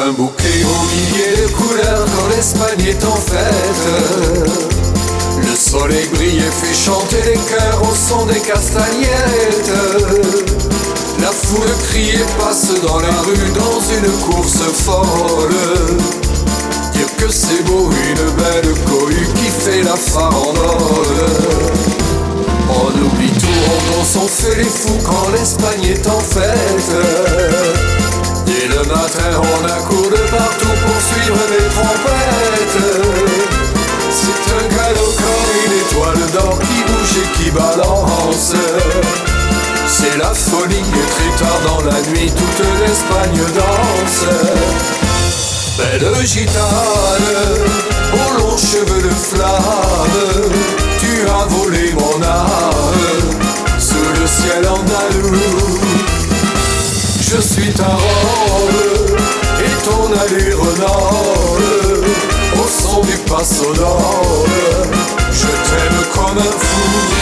un bouquet aux milliers de couleurs quand l'Espagne est en fête. Le soleil brille et fait chanter les cœurs au son des castagnettes. La foule crie et passe dans les rues dans une course folle. Dire que c'est beau, une belle cohue qui fait la farandole. On oublie tout, on danse, on fait les fous quand l'Espagne est en fête. Dès le matin on accourt de partout pour suivre les trompettes. C'est un galop une étoile d'or qui bouge et qui balance. C'est la folie et très tard dans la nuit toute l'Espagne danse. Belle gitane, aux longs cheveux de flamme, tu as volé mon âme sous le ciel andalou. Je suis ta robe et ton allure noble, au son du passo d'or, je t'aime comme un fou.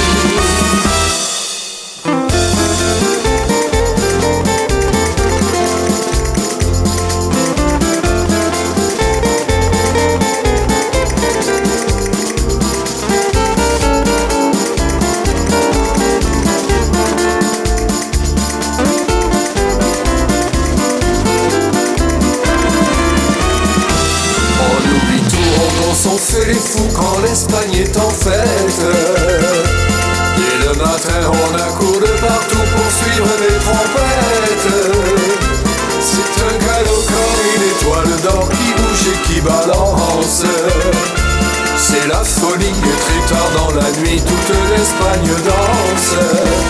On fait les fous quand l'Espagne est en fête. Dès le matin on accourt de partout pour suivre les trompettes. C'est un galop une étoile d'or qui bouge et qui balance. C'est la folie et très tard dans la nuit toute l'Espagne danse.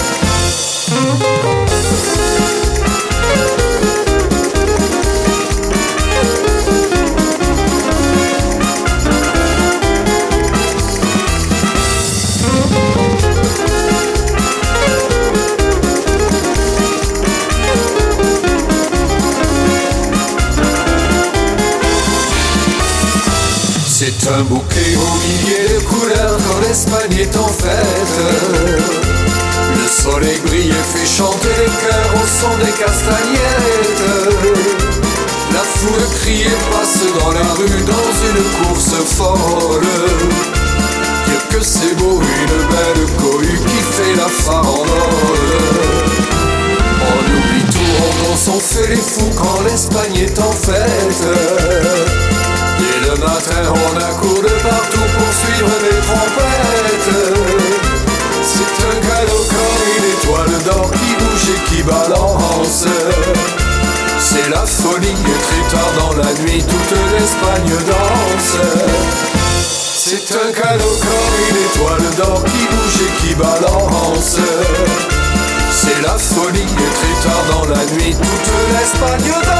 C'est un bouquet aux milliers de couleurs quand l'Espagne est en fête. Le soleil brille et fait chanter les cœurs au son des castagnettes. La foule crie et passe dans les rues dans une course folle. Dire que c'est beau, une belle cohue qui fait la farandole. On oublie tout, on danse, on fait les fous quand l'Espagne est en fête. Dès le matin on accourt de partout pour suivre les trompettes. C'est un galop une étoile d'or qui bouge et qui balance. C'est la folie et très tard dans la nuit toute l'Espagne danse. C'est un galop une étoile d'or qui bouge et qui balance. C'est la folie et très tard dans la nuit toute l'Espagne danse.